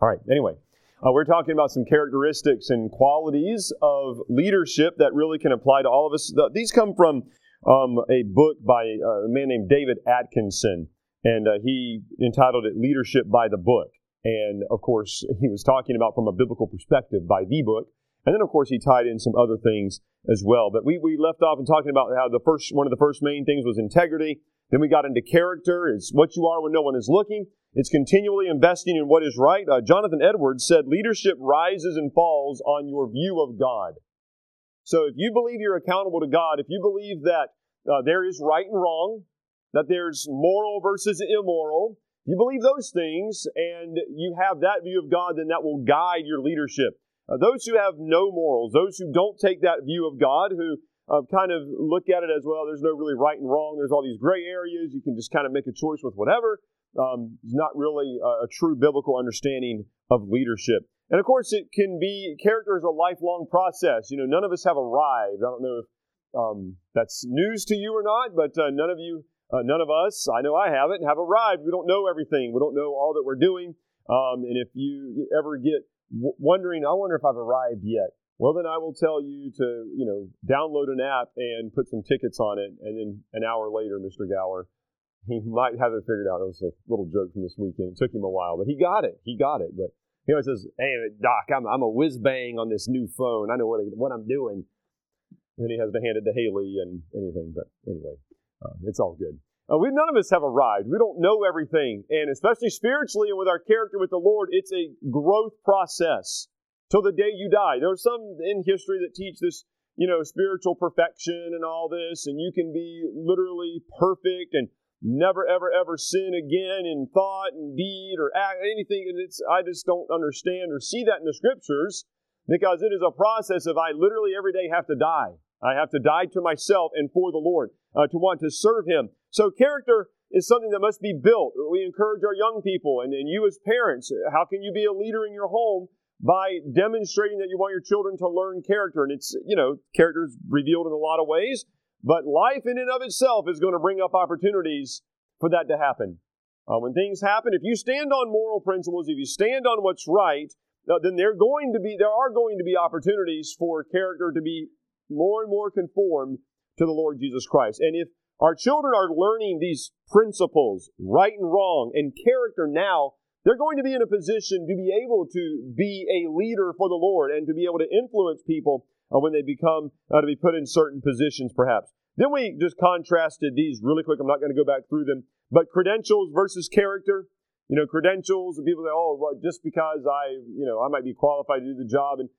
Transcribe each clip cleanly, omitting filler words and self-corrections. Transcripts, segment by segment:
All right, anyway, we're talking about some characteristics and qualities of leadership that really can apply to all of us. These come from a book by a man named David Atkinson, and he entitled it Leadership by the Book. And, of course, he was talking about from a biblical perspective by the book. And then, of course, he tied in some other things as well. But we left off in talking about how one of the first main things was integrity. Then we got into character. It's what you are when no one is looking. It's continually investing in what is right. Jonathan Edwards said, leadership rises and falls on your view of God. So if you believe you're accountable to God, if you believe that there is right and wrong, that there's moral versus immoral, you believe those things and you have that view of God, then that will guide your leadership. Those who have no morals, those who don't take that view of God, who kind of look at it as, well, there's no really right and wrong, there's all these gray areas, you can just kind of make a choice with whatever, is not really a true biblical understanding of leadership. And of course, character is a lifelong process. You know, none of us have arrived. I don't know if that's news to you or not, but none of us, I know I haven't, have arrived. We don't know everything. We don't know all that we're doing. And if you ever get wondering, I wonder if I've arrived yet, well, then I will tell you to, download an app and put some tickets on it. And then an hour later, Mr. Gower, he might have it figured out. It was a little joke from this weekend. It took him a while, but he got it. But he always says, hey, Doc, I'm a whiz-bang on this new phone. I know what I'm doing. And then he has to hand it to Haley and anything. But anyway, it's all good. None of us have arrived. We don't know everything. And especially spiritually and with our character with the Lord, it's a growth process till the day you die. There are some in history that teach this, spiritual perfection and all this, and you can be literally perfect and never, ever, ever sin again in thought and deed or act, anything. And I just don't understand or see that in the Scriptures, because it is a process of I literally every day have to die. I have to die to myself and for the Lord, to want to serve Him. So character is something that must be built. We encourage our young people, and you as parents, how can you be a leader in your home? By demonstrating that you want your children to learn character. And it's, character is revealed in a lot of ways, but life in and of itself is going to bring up opportunities for that to happen. When things happen, if you stand on moral principles, if you stand on what's right, then there are going to be opportunities for character to be more and more conformed to the Lord Jesus Christ. And if our children are learning these principles, right and wrong, and character now, they're going to be in a position to be able to be a leader for the Lord and to be able to influence people when they become to be put in certain positions, perhaps. Then we just contrasted these really quick. I'm not going to go back through them. But credentials versus character. Credentials, and people say, oh, well, just because I might be qualified to do the job. And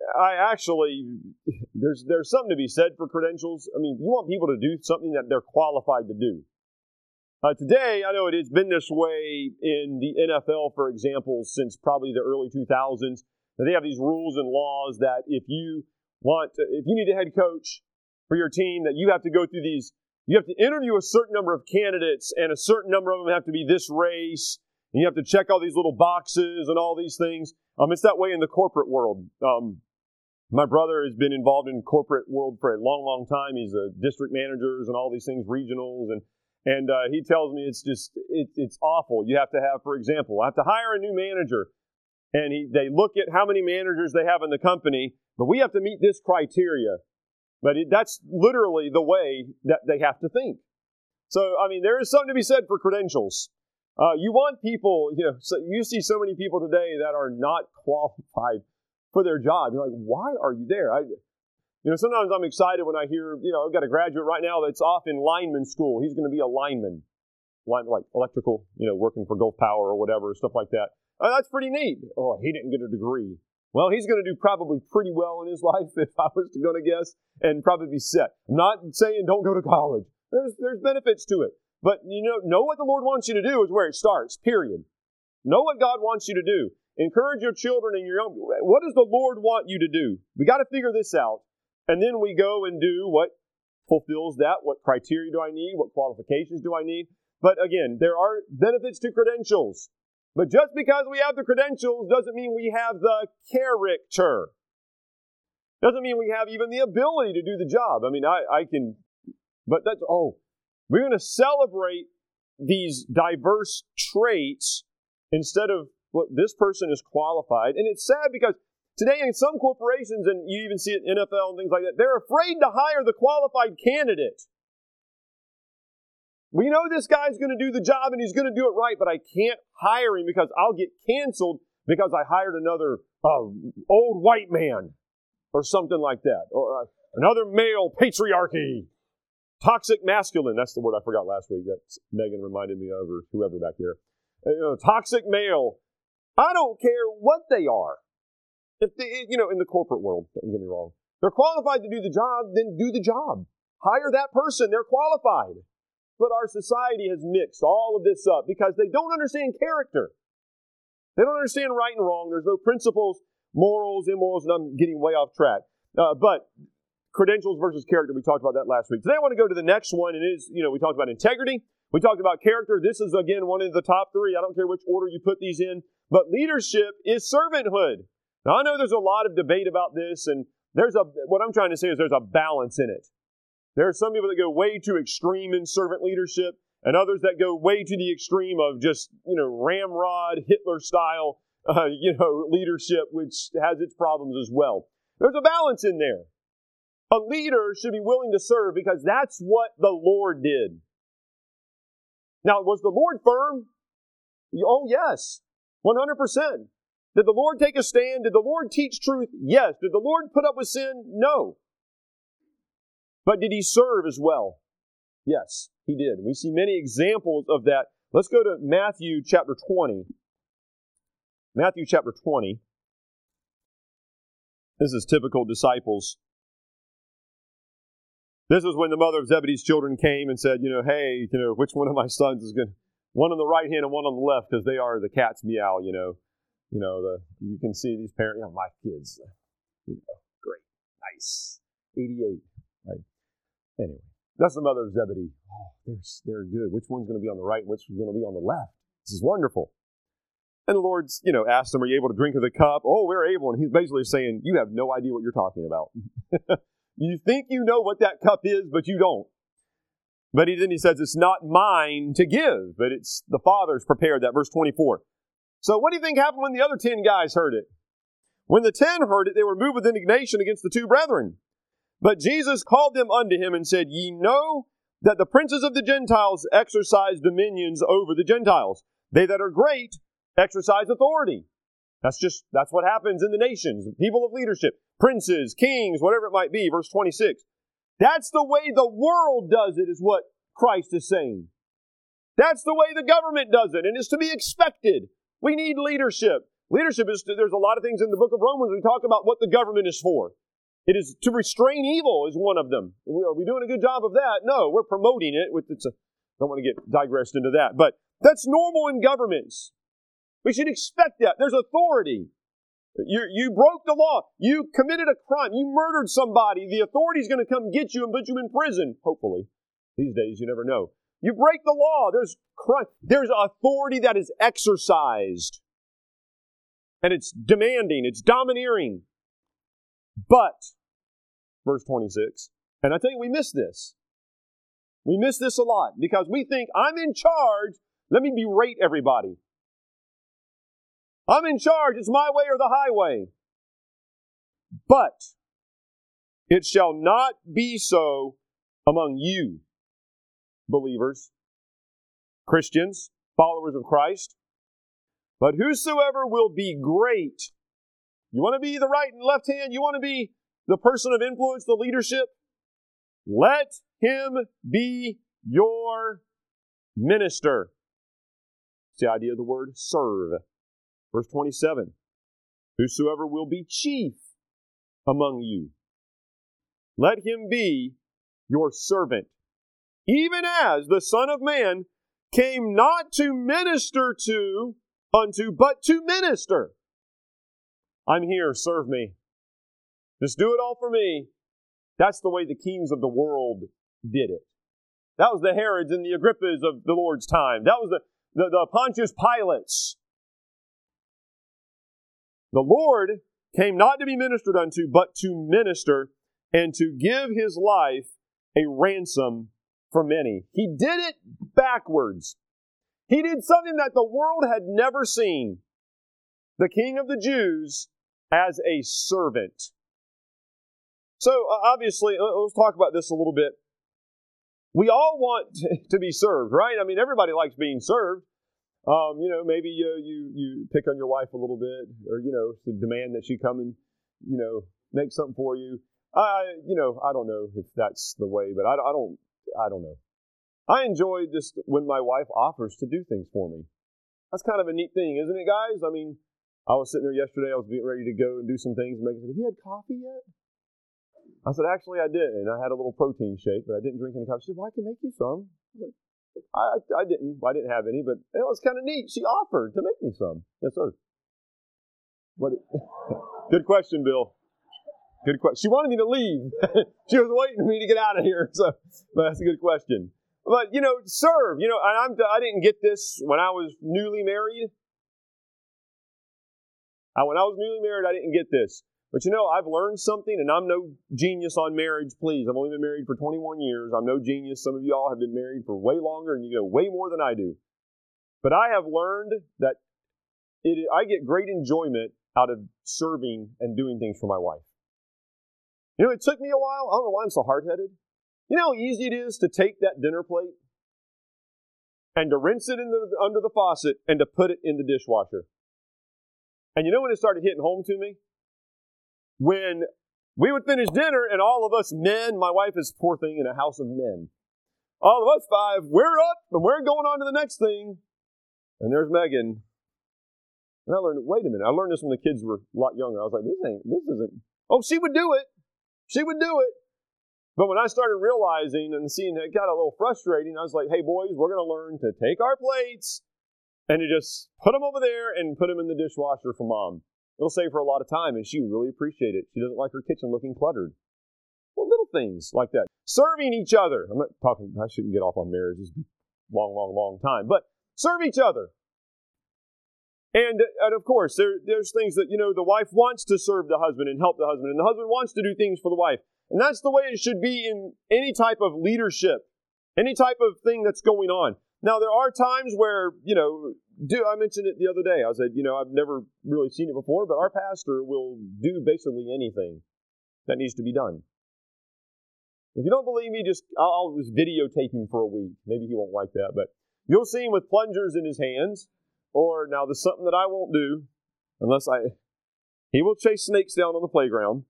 there's something to be said for credentials. I mean, you want people to do something that they're qualified to do. Today, I know it has been this way in the NFL, for example, since probably the early 2000s. They have these rules and laws that if you need a head coach for your team, that you have to go through these, you have to interview a certain number of candidates, and a certain number of them have to be this race, and you have to check all these little boxes and all these things. It's that way in the corporate world. My brother has been involved in corporate world for a long, long time. He's a district managers and all these things, regionals, and he tells me it's awful. You have to have, for example, I have to hire a new manager, and they look at how many managers they have in the company, but we have to meet this criteria. But that's literally the way that they have to think. So, there is something to be said for credentials. You want people, so you see so many people today that are not qualified for their job. You're like, why are you there? Sometimes I'm excited when I hear, I've got a graduate right now that's off in lineman school. He's going to be a lineman, like electrical, working for Gulf Power or whatever, stuff like that. That's pretty neat. Oh, he didn't get a degree. Well, he's going to do probably pretty well in his life, if I was to go to guess, and probably be set. I'm not saying don't go to college. There's benefits to it. But, know what the Lord wants you to do is where it starts, period. Know what God wants you to do. Encourage your children and your young people. What does the Lord want you to do? We got to figure this out. And then we go and do what fulfills that. What criteria do I need? What qualifications do I need? But again, there are benefits to credentials. But just because we have the credentials doesn't mean we have the character. Doesn't mean we have even the ability to do the job. We're going to celebrate these diverse traits instead of look, this person is qualified. And it's sad because today in some corporations, and you even see it in NFL and things like that, they're afraid to hire the qualified candidate. We know this guy's going to do the job and he's going to do it right, but I can't hire him because I'll get canceled because I hired another old white man or something like that. Or another male patriarchy. Toxic masculine. That's the word I forgot last week that Megan reminded me of, or whoever back there. Toxic male. I don't care what they are. If they, in the corporate world, don't get me wrong, they're qualified to do the job, then do the job. Hire that person. They're qualified. But our society has mixed all of this up because they don't understand character. They don't understand right and wrong. There's no principles, morals, immorals, and I'm getting way off track. But credentials versus character, we talked about that last week. Today I want to go to the next one, and it is, we talked about integrity. We talked about character. This is, again, one of the top three. I don't care which order you put these in. But leadership is servanthood. Now, I know there's a lot of debate about this, and what I'm trying to say is there's a balance in it. There are some people that go way too extreme in servant leadership, and others that go way to the extreme of just, ramrod, Hitler-style, leadership, which has its problems as well. There's a balance in there. A leader should be willing to serve because that's what the Lord did. Now, was the Lord firm? Oh, yes. 100%. Did the Lord take a stand? Did the Lord teach truth? Yes. Did the Lord put up with sin? No. But did He serve as well? Yes, He did. We see many examples of that. Let's go to Matthew chapter 20. Matthew chapter 20. This is typical disciples. This is when the mother of Zebedee's children came and said, hey, which one of my sons is good? One on the right hand and one on the left, because they are the cat's meow, you can see these parents, my kids, great, nice, 88, right? Anyway, that's the mother of Zebedee. Oh, they're good. Which one's going to be on the right? Which one's going to be on the left? This is wonderful. And the Lord's, asked them, are you able to drink of the cup? Oh, we're able. And He's basically saying, you have no idea what you're talking about. You think you know what that cup is, but you don't. But then He says, it's not mine to give, but it's the Father's prepared that. Verse 24. So what do you think happened when the other 10 guys heard it? When the 10 heard it, they were moved with indignation against the two brethren. But Jesus called them unto Him and said, ye know that the princes of the Gentiles exercise dominions over the Gentiles. They that are great exercise authority. That's what happens in the nations. People of leadership, princes, kings, whatever it might be. Verse 26. That's the way the world does it, is what Christ is saying. That's the way the government does it, and it's to be expected. We need leadership. Leadership there's a lot of things in the book of Romans we talk about what the government is for. It is to restrain evil is one of them. Are we doing a good job of that? No, we're promoting it. Don't want to get digressed into that, but that's normal in governments. We should expect that. There's authority. You broke the law. You committed a crime. You murdered somebody. The authority's going to come get you and put you in prison. Hopefully. These days, you never know. You break the law. There's crime. There's authority that is exercised. And it's demanding. It's domineering. But, verse 26, and I tell you, we miss this. We miss this a lot because we think, I'm in charge. Let me berate everybody. I'm in charge. It's my way or the highway. But it shall not be so among you, believers, Christians, followers of Christ. But whosoever will be great, you want to be the right and left hand, you want to be the person of influence, the leadership, let him be your minister. It's the idea of the word serve. Verse 27, whosoever will be chief among you, let him be your servant, even as the Son of Man came not to minister unto, but to minister. I'm here, serve me. Just do it all for me. That's the way the kings of the world did it. That was the Herods and the Agrippas of the Lord's time. That was the Pontius Pilates. The Lord came not to be ministered unto, but to minister and to give His life a ransom for many. He did it backwards. He did something that the world had never seen. the King of the Jews, as a servant. So obviously, let's talk about this a little bit. We all want to be served, right? I mean, everybody likes being served. Maybe you pick on your wife a little bit, or to demand that she come and make something for you. I don't know if that's the way, but I don't know. I enjoy just when my wife offers to do things for me. That's kind of a neat thing, isn't it, guys? I mean, I was sitting there yesterday. I was getting ready to go and do some things. And Megan said, "Have you had coffee yet?" I said, "Actually, I did, and I had a little protein shake, but I didn't drink any coffee." She said, "Well, I can make you some." I didn't have any, but it was kind of neat. She offered to make me some. Yes, sir. Good question, Bill. Good question. She wanted me to leave. She was waiting for me to get out of here. So, but that's a good question. But serve. And I didn't get this when I was newly married. When I was newly married, I didn't get this. But I've learned something, and I'm no genius on marriage, please. I've only been married for 21 years. I'm no genius. Some of you all have been married for way longer, and you know way more than I do. But I have learned that I get great enjoyment out of serving and doing things for my wife. It took me a while. I don't know why I'm so hard-headed. You know how easy it is to take that dinner plate and to rinse it under the faucet and to put it in the dishwasher. And when it started hitting home to me? When we would finish dinner and all of us men, my wife is poor thing in a house of men. All of us five, we're up and we're going on to the next thing. And there's Megan. And I learned, wait a minute. I learned this when the kids were a lot younger. I was like, this isn't. Oh, she would do it. She would do it. But when I started realizing and seeing it got a little frustrating, I was like, hey, boys, we're going to learn to take our plates and to just put them over there and put them in the dishwasher for Mom. It'll save her a lot of time, and she would really appreciate it. She doesn't like her kitchen looking cluttered. Well, little things like that. Serving each other. I'm not talking, I shouldn't get off on marriage. This is a long time. But serve each other. And of course, there's things that, the wife wants to serve the husband and help the husband, and the husband wants to do things for the wife. And that's the way it should be in any type of leadership, any type of thing that's going on. Now, there are times where, I mentioned it the other day. I said, I've never really seen it before, but our pastor will do basically anything that needs to be done. If you don't believe me, I'll just videotape him for a week. Maybe he won't like that, but you'll see him with plungers in his hands. Or now there's something that I won't do he will chase snakes down on the playground.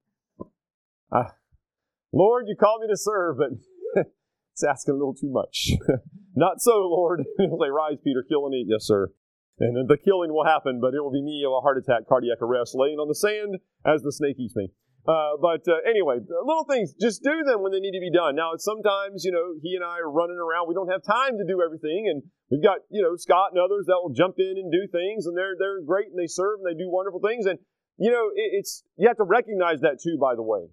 Lord, you called me to serve, but it's asking a little too much. Not so, Lord. He'll say, rise, Peter, kill and eat. Yes, sir. And the killing will happen, but it will be me of a heart attack, cardiac arrest, laying on the sand as the snake eats me. Anyway, little things, just do them when they need to be done. Now, sometimes, he and I are running around. We don't have time to do everything. And we've got, Scott and others that will jump in and do things. And they're great and they serve and they do wonderful things. And, you have to recognize that too, by the way.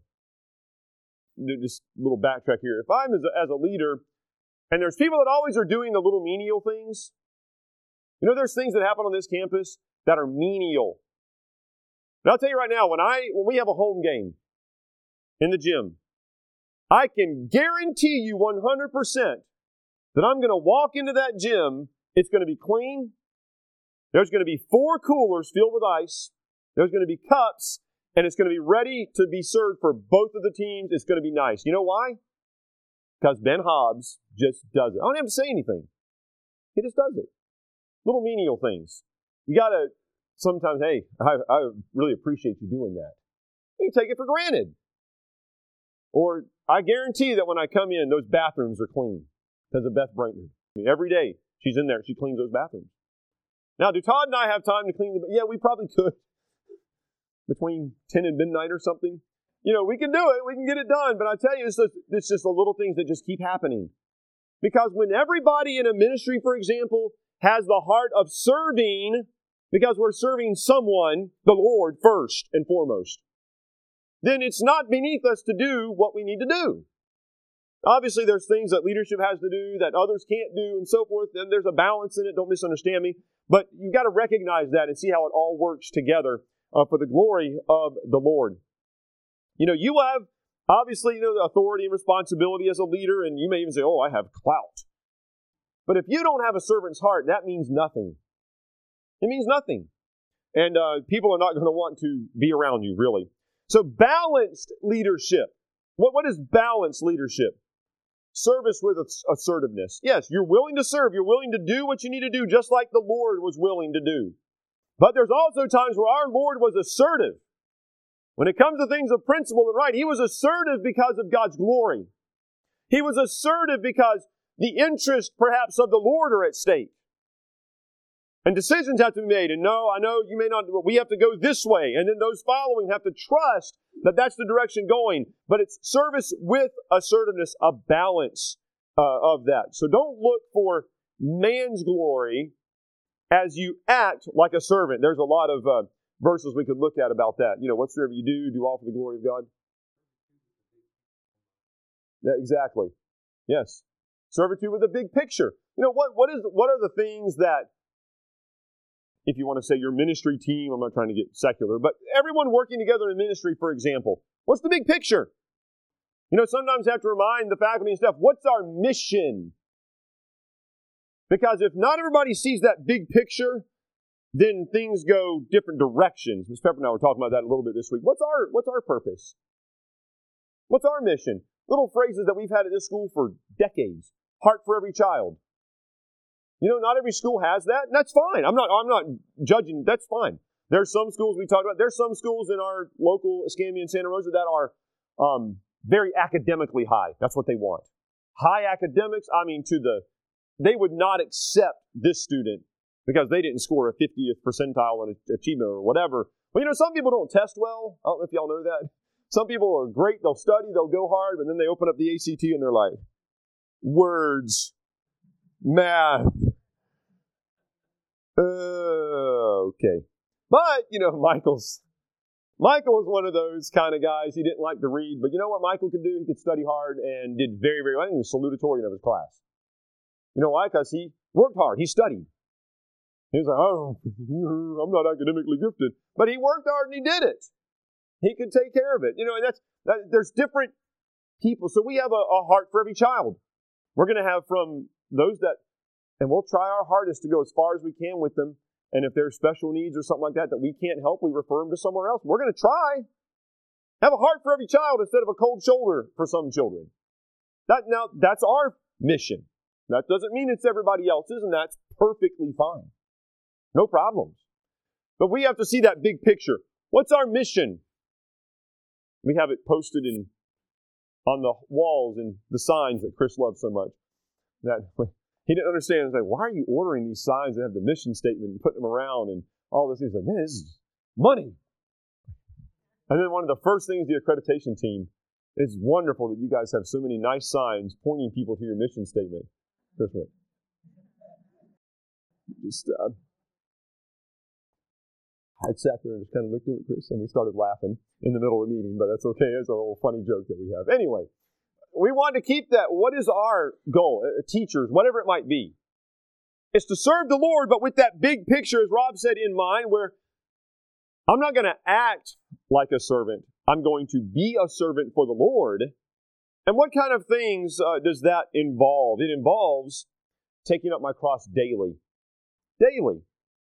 Just a little backtrack here. If I'm as a leader, and there's people that always are doing the little menial things. There's things that happen on this campus that are menial. And I'll tell you right now, when we have a home game in the gym, I can guarantee you 100% that I'm going to walk into that gym. It's going to be clean. There's going to be 4 coolers filled with ice. There's going to be cups, and it's going to be ready to be served for both of the teams. It's going to be nice. You know why? Because Ben Hobbs just does it. I don't have to say anything. He just does it. Little menial things. You got to sometimes, hey, I really appreciate you doing that. You take it for granted. Or I guarantee that when I come in, those bathrooms are clean because of Beth Brightner. Every day she's in there, she cleans those bathrooms. Now, do Todd and I have time to clean them? Yeah, we probably could. Between 10 and midnight or something. We can do it. We can get it done. But I tell you, it's just the little things that just keep happening. Because when everybody in a ministry, for example, has the heart of serving, because we're serving someone, the Lord, first and foremost, then it's not beneath us to do what we need to do. Obviously, there's things that leadership has to do that others can't do and so forth, and there's a balance in it. Don't misunderstand me. But you've got to recognize that and see how it all works together for the glory of the Lord. You have, obviously, the authority and responsibility as a leader, and you may even say, oh, I have clout. But if you don't have a servant's heart, that means nothing. It means nothing. And people are not going to want to be around you, really. So balanced leadership. What is balanced leadership? Service with assertiveness. Yes, you're willing to serve. You're willing to do what you need to do, just like the Lord was willing to do. But there's also times where our Lord was assertive. When it comes to things of principle and right, He was assertive because of God's glory. He was assertive because the interests, perhaps, of the Lord are at stake. And decisions have to be made. And no, I know you may not, but we have to go this way. And then those following have to trust that that's the direction going. But it's service with assertiveness, a balance of that. So don't look for man's glory as you act like a servant. There's a lot of verses we could look at about that. Whatsoever you do all for the glory of God. Yeah, exactly. Yes. Servitude with a big picture. What are the things that, if you want to say your ministry team, I'm not trying to get secular, but everyone working together in ministry, for example, what's the big picture? Sometimes you have to remind the faculty and staff, what's our mission? Because if not everybody sees that big picture, then things go different directions. Ms. Pepper and I were talking about that a little bit this week. What's our purpose? What's our mission? Little phrases that we've had at this school for decades. Heart for every child. Not every school has that, and that's fine. I'm not judging. That's fine. There's some schools we talked about. There's some schools in our local Escambia and Santa Rosa that are very academically high. That's what they want. High academics. They would not accept this student because they didn't score a 50th percentile in achievement or whatever. But some people don't test well. I don't know if y'all know that. Some people are great. They'll study. They'll go hard, but then they open up the ACT and they're like, words, math. Okay. But, Michael was one of those kind of guys. He didn't like to read, but you know what Michael could do? He could study hard and did very, very well. I think he was salutatorian of his class. You know why? Because he worked hard. He studied. He was like, I'm not academically gifted. But he worked hard and he did it. He could take care of it. There's different people. So we have a heart for every child. We're going to have from those that, and we'll try our hardest to go as far as we can with them. And if there's special needs or something like that we can't help, we refer them to somewhere else. We're going to try. Have a heart for every child instead of a cold shoulder for some children. That's our mission. That doesn't mean it's everybody else's, and that's perfectly fine. No problems. But we have to see that big picture. What's our mission? We have it posted on the walls and the signs that Chris loves so much. That he didn't understand. He's like, why are you ordering these signs that have the mission statement and putting them around and all this? He's like, man, this is money. And then one of the first things the accreditation team, it's wonderful that you guys have so many nice signs pointing people to your mission statement. Chris went. I sat there and just kind of looked at Chris, and we started laughing in the middle of the meeting, but that's okay. It's a little funny joke that we have. Anyway, we want to keep that. What is our goal? Teachers, whatever it might be. It's to serve the Lord, but with that big picture, as Rob said, in mind, where I'm not going to act like a servant. I'm going to be a servant for the Lord. And what kind of things does that involve? It involves taking up my cross daily. Daily.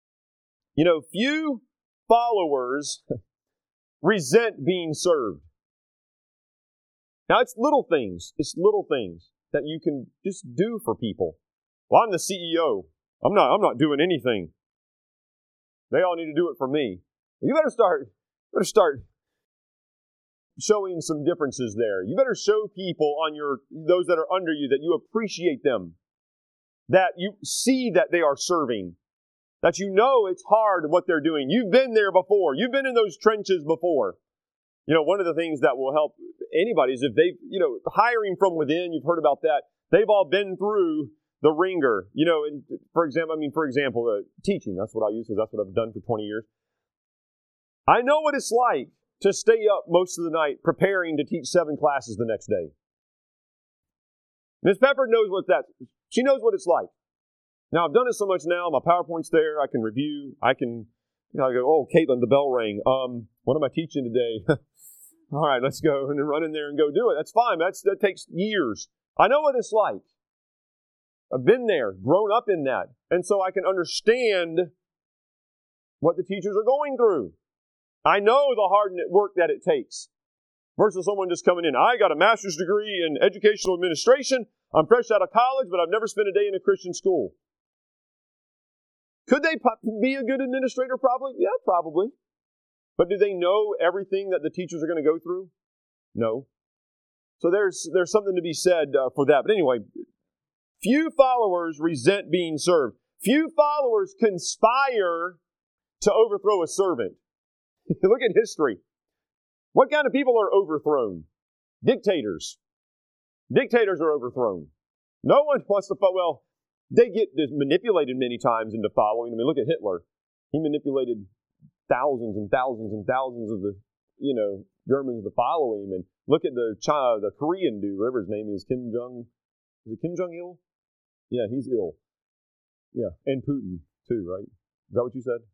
Few followers resent being served. Now, it's little things. It's little things that you can just do for people. Well, I'm the CEO. I'm not doing anything. They all need to do it for me. Well, you better start showing some differences there. You better show people those that are under you that you appreciate them, that you see that they are serving, that it's hard what they're doing. You've been there before. You've been in those trenches before. One of the things that will help anybody is if they, hiring from within, you've heard about that. They've all been through the ringer, and for example, teaching, that's what I use because that's what I've done for 20 years. I know what it's like to stay up most of the night preparing to teach 7 classes the next day. Ms. Pepper knows she knows what it's like. Now, I've done it so much now, my PowerPoint's there, I can review, I go, oh, Caitlin, the bell rang. What am I teaching today? All right, let's go and run in there and go do it. That's fine. That takes years. I know what it's like. I've been there, grown up in that. And so I can understand what the teachers are going through. I know the hard work that it takes. Versus someone just coming in, I got a master's degree in educational administration. I'm fresh out of college, but I've never spent a day in a Christian school. Could they be a good administrator? Probably. Yeah, probably. But do they know everything that the teachers are going to go through? No. So there's something to be said for that. But anyway, few followers resent being served. Few followers conspire to overthrow a servant. Look at history. What kind of people are overthrown? Dictators. Dictators are overthrown. No one wants to follow. Well, they get manipulated many times into following. I mean, look at Hitler. He manipulated thousands and thousands and thousands of the, Germans to follow him. And look at the Korean dude, whatever his name is, Kim Jong-il? Yeah, he's ill. Yeah, and Putin too, right? Is that what you said?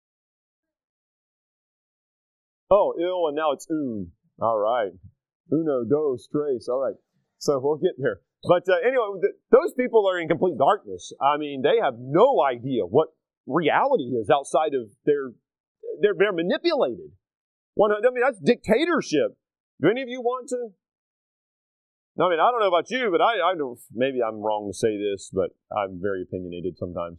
Oh, ill, and now it's un. All right. Uno, dos, tres. All right. So we'll get there. But anyway, those people are in complete darkness. I mean, they have no idea what reality is outside of they're manipulated. That's dictatorship. Do any of you want to? I mean, I don't know about you, but I don't, maybe I'm wrong to say this, but I'm very opinionated sometimes.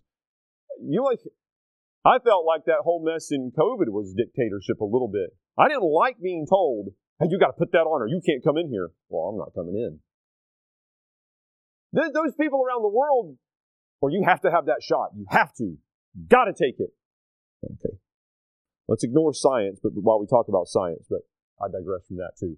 I felt like that whole mess in COVID was dictatorship a little bit. I didn't like being told, hey, you got to put that on or you can't come in here. Well, I'm not coming in. Those people around the world, well, you have to have that shot. You have to. Got to take it. Okay. Let's ignore science, but while we talk about science, but I digress from that too.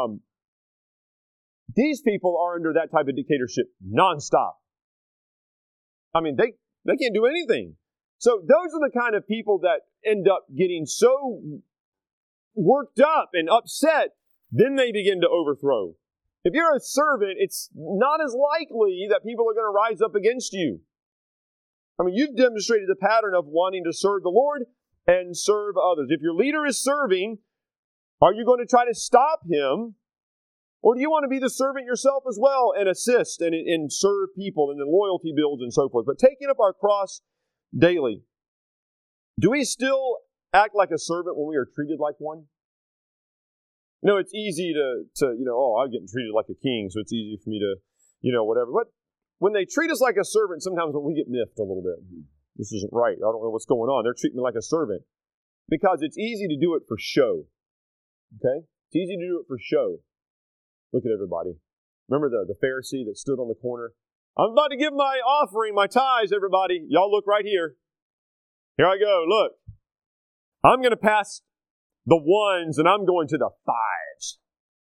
These people are under that type of dictatorship nonstop. I mean, they can't do anything. So those are the kind of people that end up getting so worked up and upset, then they begin to overthrow. If you're a servant, it's not as likely that people are going to rise up against you. I mean, you've demonstrated the pattern of wanting to serve the Lord and serve others. If your leader is serving, are you going to try to stop him? Or do you want to be the servant yourself as well and assist and serve people and then loyalty builds and so forth? But taking up our cross daily. Do we still act like a servant when we are treated like one? It's easy to I'm getting treated like a king, so it's easy for me to, whatever. But when they treat us like a servant, sometimes when we get miffed a little bit, this isn't right. I don't know what's going on. They're treating me like a servant. Because it's easy to do it for show. Okay? It's easy to do it for show. Look at everybody. Remember the Pharisee that stood on the corner? I'm about to give my offering, my tithes, everybody. Y'all look right here. Here I go. Look. I'm going to pass the ones and I'm going to the fives.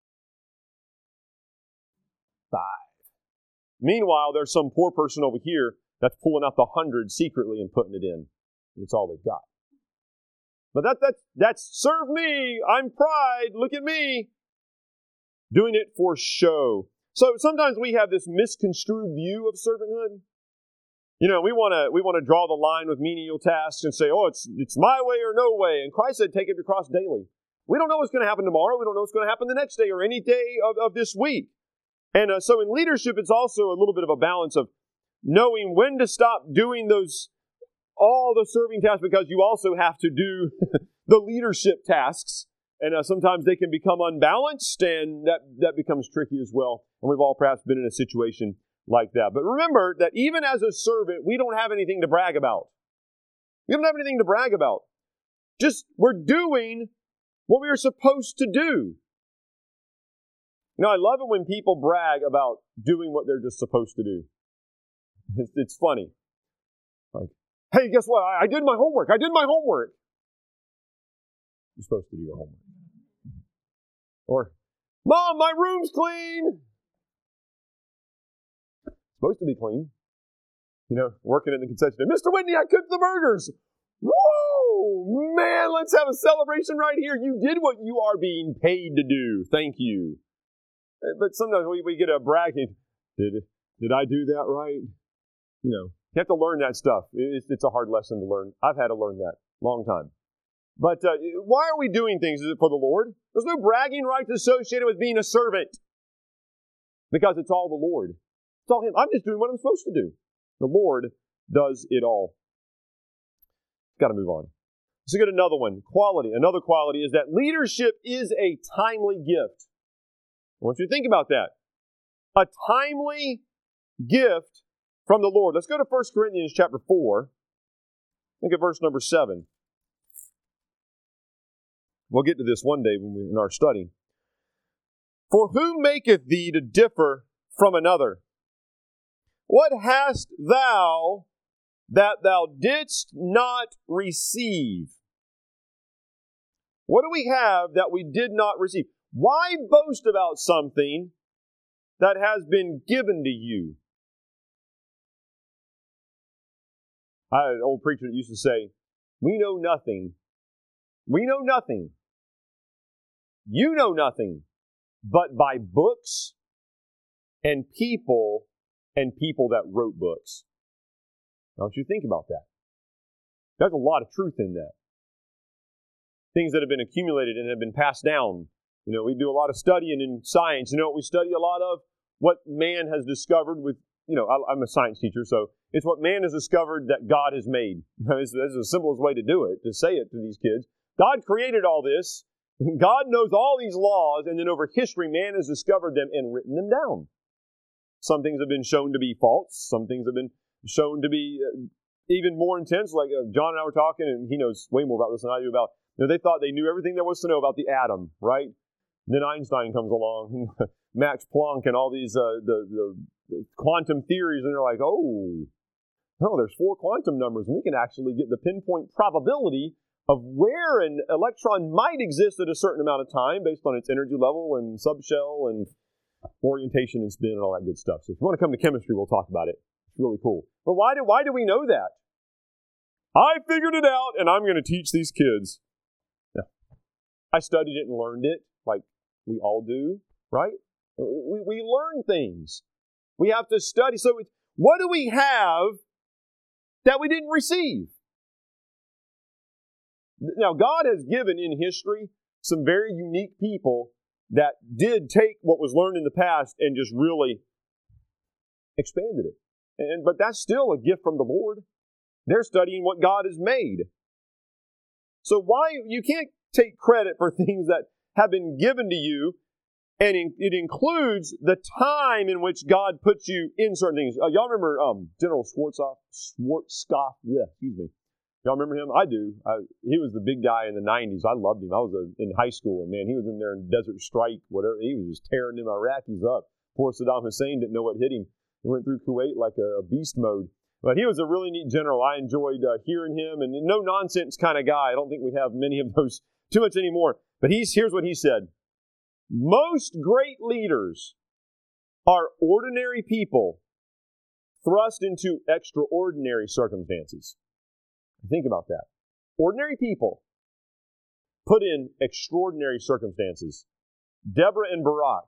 5. Meanwhile, there's some poor person over here that's pulling out the 100 secretly and putting it in. It's all they've got. But that's serve me. I'm pride. Look at me. Doing it for show. So sometimes we have this misconstrued view of servanthood. We want to draw the line with menial tasks and say, oh, it's my way or no way. And Christ said, take up your cross daily. We don't know what's going to happen tomorrow. We don't know what's going to happen the next day or any day of this week. And so in leadership, it's also a little bit of a balance of knowing when to stop doing all the serving tasks because you also have to do the leadership tasks. And sometimes they can become unbalanced, and that becomes tricky as well. And we've all perhaps been in a situation like that. But remember that even as a servant, we don't have anything to brag about. We don't have anything to brag about. Just we're doing what we are supposed to do. I love it when people brag about doing what they're just supposed to do. It's funny. Like, hey, guess what? I did my homework. You're supposed to do your homework. Or, Mom, my room's clean. It's supposed to be clean. Working in the concession stand. Mr. Whitney, I cooked the burgers. Whoa, man, let's have a celebration right here. You did what you are being paid to do. Thank you. But sometimes we get a bragging. Did I do that right? You have to learn that stuff. It's a hard lesson to learn. I've had to learn that long time. But why are we doing things? Is it for the Lord? There's no bragging rights associated with being a servant. Because it's all the Lord. It's all Him. I'm just doing what I'm supposed to do. The Lord does it all. Got to move on. Let's look at another one. Quality. Another quality is that leadership is a timely gift. I want you to think about that. A timely gift from the Lord. Let's go to 1 Corinthians chapter 4. Look at verse number 7. We'll get to this one day in our study. For who maketh thee to differ from another? What hast thou that thou didst not receive? What do we have that we did not receive? Why boast about something that has been given to you? I had an old preacher that used to say, we know nothing. We know nothing. You know nothing but by books and people that wrote books. I want you to think about that. There's a lot of truth in that. Things that have been accumulated and have been passed down. We do a lot of studying in science. You know what we study a lot of? What man has discovered with, I'm a science teacher, so it's what man has discovered that God has made. This is the simplest way to do it, to say it to these kids. God created all this. God knows all these laws, and then over history, man has discovered them and written them down. Some things have been shown to be false. Some things have been shown to be even more intense. Like John and I were talking, and he knows way more about this than I do about. They thought they knew everything there was to know about the atom, right? And then Einstein comes along, and Max Planck, and all these the quantum theories, and they're like, oh, no, there's 4 quantum numbers, and we can actually get the pinpoint probability of where an electron might exist at a certain amount of time based on its energy level and subshell and orientation and spin and all that good stuff. So if you want to come to chemistry, we'll talk about it. It's really cool. But why do we know that? I figured it out, and I'm going to teach these kids. Yeah. I studied it and learned it like we all do, right? We learn things. We have to study. So what do we have that we didn't receive? Now, God has given in history some very unique people that did take what was learned in the past and just really expanded it. But that's still a gift from the Lord. They're studying what God has made. So you can't take credit for things that have been given to you, and it includes the time in which God puts you in certain things. Y'all remember General Schwarzkopf? Yeah, excuse me. Y'all remember him? I do. He was the big guy in the 90s. I loved him. I was in high school, and man, he was in there in Desert Strike, whatever. He was just tearing them Iraqis up. Poor Saddam Hussein didn't know what hit him. He went through Kuwait like a beast mode. But he was a really neat general. I enjoyed hearing him, and no-nonsense kind of guy. I don't think we have many of those too much anymore. But here's what he said. Most great leaders are ordinary people thrust into extraordinary circumstances. Think about that. Ordinary people put in extraordinary circumstances. Deborah and Barak.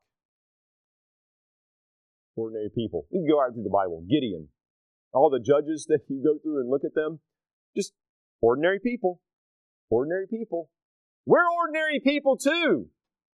Ordinary people. You can go out through the Bible. Gideon. All the judges that you go through and look at them. Just ordinary people. Ordinary people. We're ordinary people too.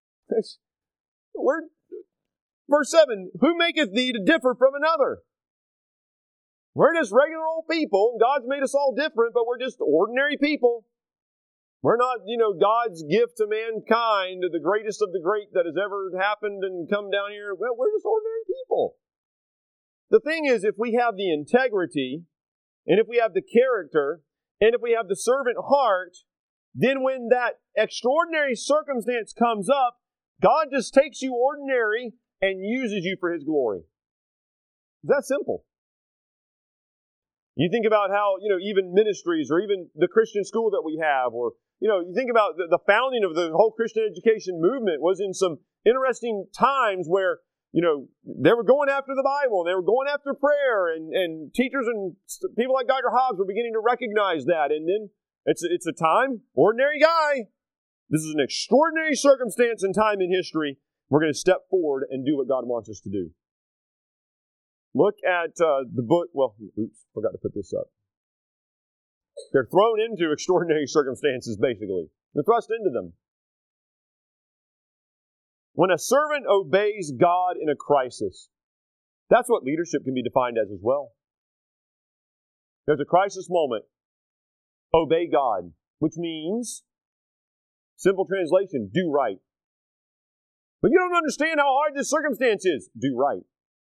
Verse 7, who maketh thee to differ from another? We're just regular old people. God's made us all different, but we're just ordinary people. We're not, God's gift to mankind, the greatest of the great that has ever happened and come down here. Well, we're just ordinary people. The thing is, if we have the integrity, and if we have the character, and if we have the servant heart, then when that extraordinary circumstance comes up, God just takes you ordinary and uses you for His glory. It's that simple. You think about how, even ministries or even the Christian school that we have, or, you think about the founding of the whole Christian education movement was in some interesting times where, they were going after the Bible, they were going after prayer, and teachers and people like Dr. Hobbs were beginning to recognize that. And then it's a time, ordinary guy. This is an extraordinary circumstance and time in history. We're going to step forward and do what God wants us to do. Look at the book. Well, forgot to put this up. They're thrown into extraordinary circumstances, basically. They're thrust into them. When a servant obeys God in a crisis, that's what leadership can be defined as well. There's a crisis moment. Obey God. which means, simple translation, do right. But you don't understand how hard this circumstance is. Do right.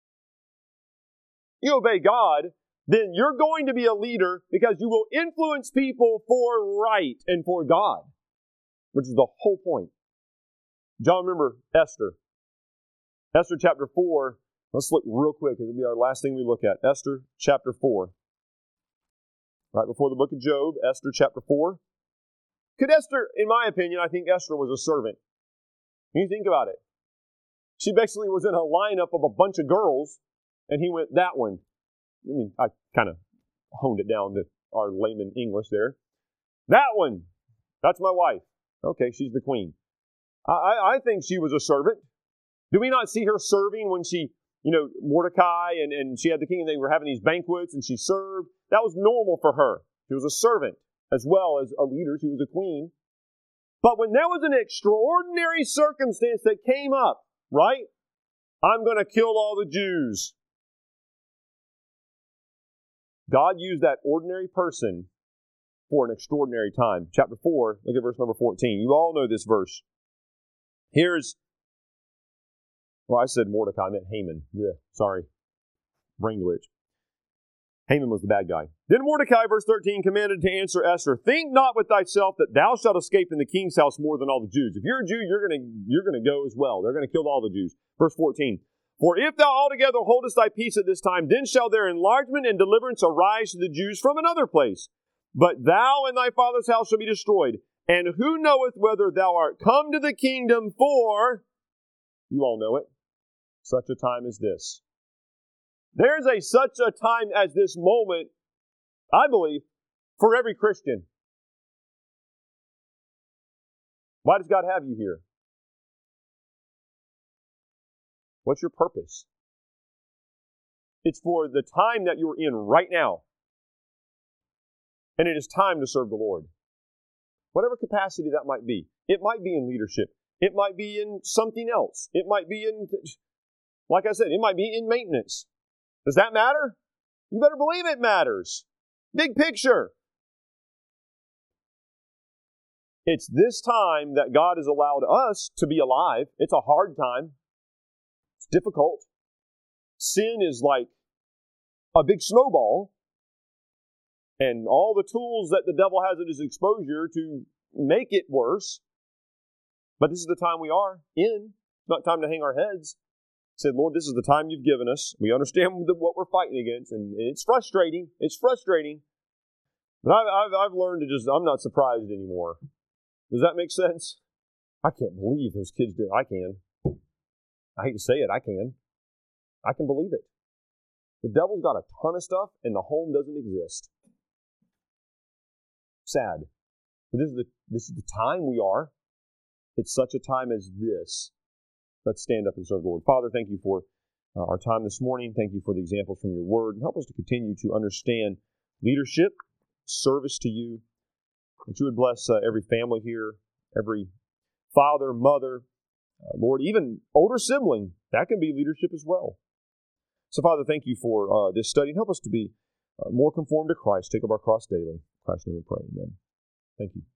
You obey God, then you're going to be a leader because you will influence people for right and for God, which is the whole point. John, remember Esther. Esther chapter 4. Let's look real quick. It'll be our last thing we look at. Esther chapter 4. Right before the book of Job, Esther chapter 4. Could Esther, in my opinion, I think Esther was a servant. You think about it. She basically was in a lineup of a bunch of girls, and he went, that one. I mean, I kind of honed it down to our layman English there. That one. That's my wife. Okay, she's the queen. I think she was a servant. Do we not see her serving when she, Mordecai and she had the king and they were having these banquets and she served? That was normal for her. She was a servant as well as a leader. She was a queen. But when there was an extraordinary circumstance that came up, right? I'm going to kill all the Jews. God used that ordinary person for an extraordinary time. Chapter 4, look at verse number 14. You all know this verse. I said Mordecai, I meant Haman. Sorry. Brain glitch. Haman was the bad guy. Then Mordecai, verse 13, commanded to answer Esther, think not with thyself that thou shalt escape in the king's house more than all the Jews. If you're a Jew, you're going to go as well. They're going to kill all the Jews. Verse 14. For if thou altogether holdest thy peace at this time, then shall their enlargement and deliverance arise to the Jews from another place. But thou and thy father's house shall be destroyed. And who knoweth whether thou art come to the kingdom for, you all know it, such a time as this. There's such a time as this moment, I believe, for every Christian. Why does God have you here? What's your purpose? It's for the time that you're in right now. And it is time to serve the Lord. Whatever capacity that might be. It might be in leadership. It might be in something else. It might be in, like I said, it might be in maintenance. Does that matter? You better believe it matters. Big picture. It's this time that God has allowed us to be alive. It's a hard time. It's difficult. Sin is like a big snowball. And all the tools that the devil has at his exposure to make it worse. But this is the time we are in. It's not time to hang our heads. Said, Lord, this is the time you've given us. We understand what we're fighting against. And it's frustrating. It's frustrating. But I've learned to I'm not surprised anymore. Does that make sense? I can't believe those kids did. I can. I hate to say it, I can. I can believe it. The devil's got a ton of stuff and the home doesn't exist. Sad. But this is the time we are. It's such a time as this. Let's stand up and serve the Lord. Father, thank you for our time this morning. Thank you for the examples from your word. And help us to continue to understand leadership, service to you. That you would bless every family here, every father, mother, Lord, even older sibling. That can be leadership as well. So, Father, thank you for this study. And help us to be more conformed to Christ. Take up our cross daily. In Christ's name we pray. Amen. Thank you.